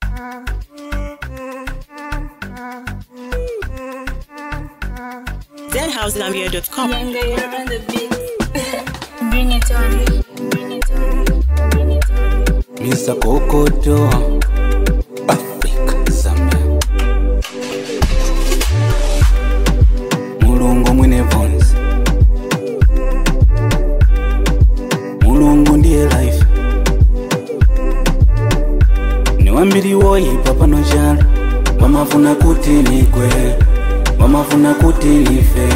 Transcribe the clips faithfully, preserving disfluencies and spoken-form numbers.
Z house gambia dot com. Younger, you're on the beat. Bring it on. Bring it on. Bring it on. Mister Kokoto, Africa, Zambia. Mulungu mwine bonzi. Mulungu ndiye life. Niwambiri woyi papa no jala. Wamafuna kuti nikwe. Wamafuna kuti nife.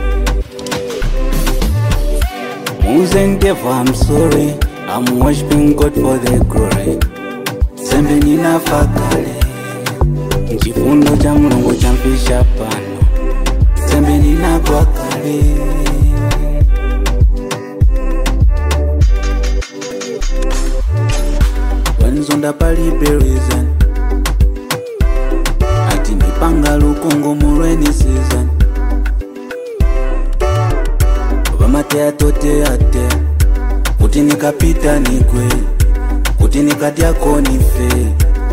Muzen devil, I'm sorry. I'm worshiping God for the glory. Sembe nina fakale. Nchifundo cha mulungu champisha pano. Sembe nina kwa kale. Wenzonda pali berizan. Ati nipanga lukongo murweni season. Mate atote ate kuti nikapita nikwe kuti nikadiako nife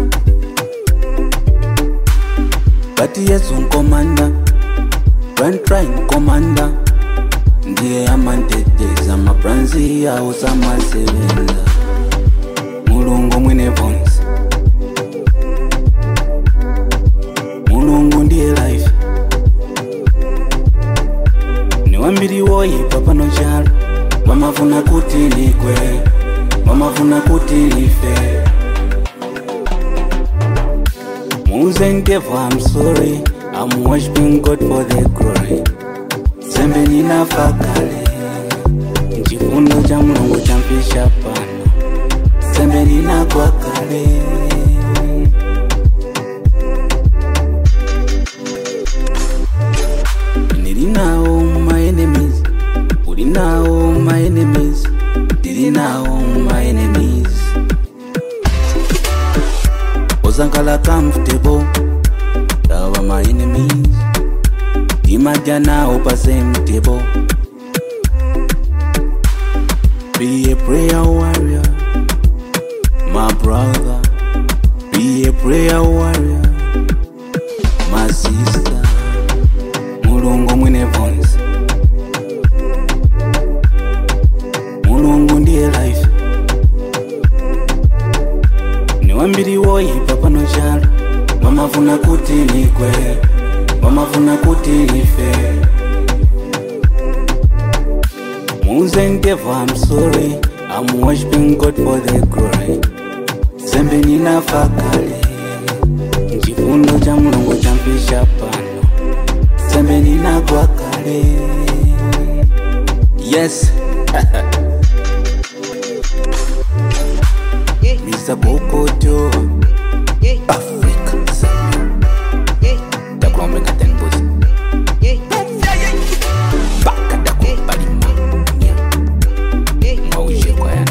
Bati Yesu nkomanda Run trying komanda ndiye amanteteza mapranzi yao samasebenza Mulungu mwine bonzi Mulungu ndiye life Niwambiri woyi papa no jala Wamafuna kuti nikwe Wamafuna kuti nife Muzen devil, I'm sorry I'm worshiping God for the glory Sembe nina fakale Nchifundo cha mulungu champisha pano Sembe nina kwa kale Nilinawo my enemies Ulinawo my enemies Nilinawo my enemies Ozankala comfortable Dawa my enemies Imagine opa same table Be a prayer warrior My brother Be a prayer warrior My sister Mulungu mwine bonzi Mulungu ndiye life Niwambiri woyi papa no jala Wamafuna kuti nikwe Wamafuna kuti nife Muzen devil, I'm sorry I'm worshiping God for the glory Sembe nina fakale Nchifundo cha mulungu champisha pano Sembe nina kwa kale Yes Mister Kokoto Africa Zambia Dakwambe katenbozi Baka dako balima Mauje kwa ya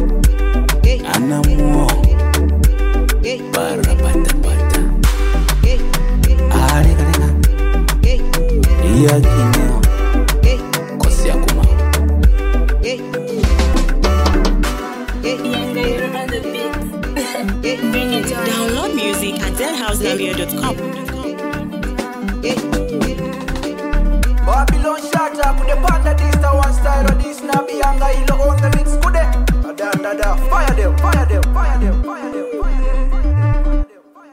Anamuo Barabata bata Areka reka Iya kineo Kosi ya kuma Download music at z house gambia dot com. Babylon shut up with the panda this the one style or this nabi anga ilo on the mix kude. Da da da fire them, fire them.